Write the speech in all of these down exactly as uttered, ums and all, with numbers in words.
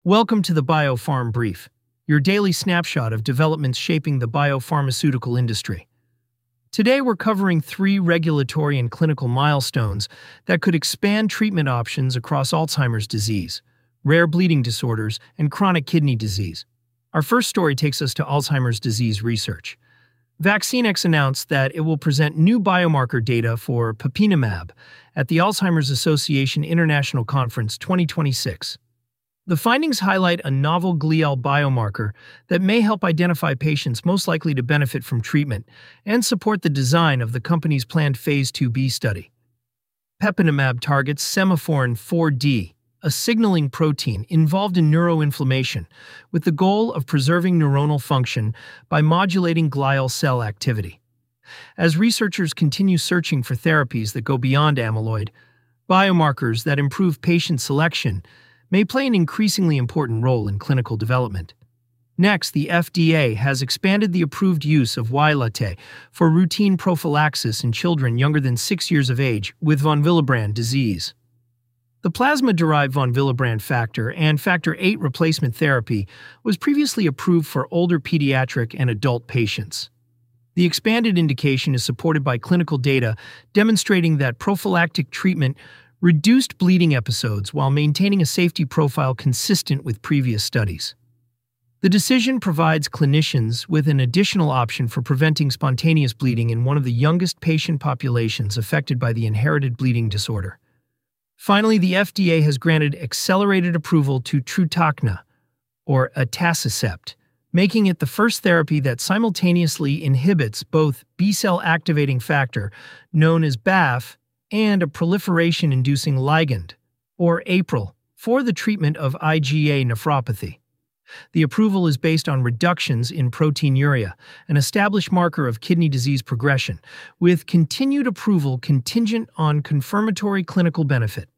Welcome to the BioPharm Brief, your daily snapshot of developments shaping the biopharmaceutical industry. Today we're covering three regulatory and clinical milestones that could expand treatment options across Alzheimer's disease, rare bleeding disorders, and chronic kidney disease. Our first story takes us to Alzheimer's disease research. Vaccinex announced that it will present new biomarker data for papinamab at the Alzheimer's Association International Conference twenty twenty-six. The findings highlight a novel glial biomarker that may help identify patients most likely to benefit from treatment and support the design of the company's planned Phase two B study. Papinamab targets semaphorin four D, a signaling protein involved in neuroinflammation, with the goal of preserving neuronal function by modulating glial cell activity. As researchers continue searching for therapies that go beyond amyloid, biomarkers that improve patient selection may play an increasingly important role in clinical development. Next, the F D A has expanded the approved use of Wylatay for routine prophylaxis in children younger than six years of age with von Willebrand disease. The plasma-derived von Willebrand factor and factor eight replacement therapy was previously approved for older pediatric and adult patients. The expanded indication is supported by clinical data demonstrating that prophylactic treatment reduced bleeding episodes while maintaining a safety profile consistent with previous studies. The decision provides clinicians with an additional option for preventing spontaneous bleeding in one of the youngest patient populations affected by the inherited bleeding disorder. Finally, the F D A has granted accelerated approval to Trutokna, or atacicept, making it the first therapy that simultaneously inhibits both B-cell activating factor, known as B A F, and a proliferation-inducing ligand, or A P R I L, for the treatment of IgA nephropathy. The approval is based on reductions in proteinuria, an established marker of kidney disease progression, with continued approval contingent on confirmatory clinical benefit.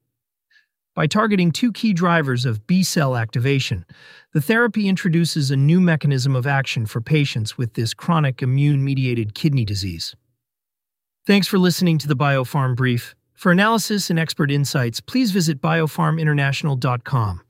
By targeting two key drivers of B-cell activation, the therapy introduces a new mechanism of action for patients with this chronic immune-mediated kidney disease. Thanks for listening to the BioPharm Brief. For analysis and expert insights, please visit biopharm international dot com.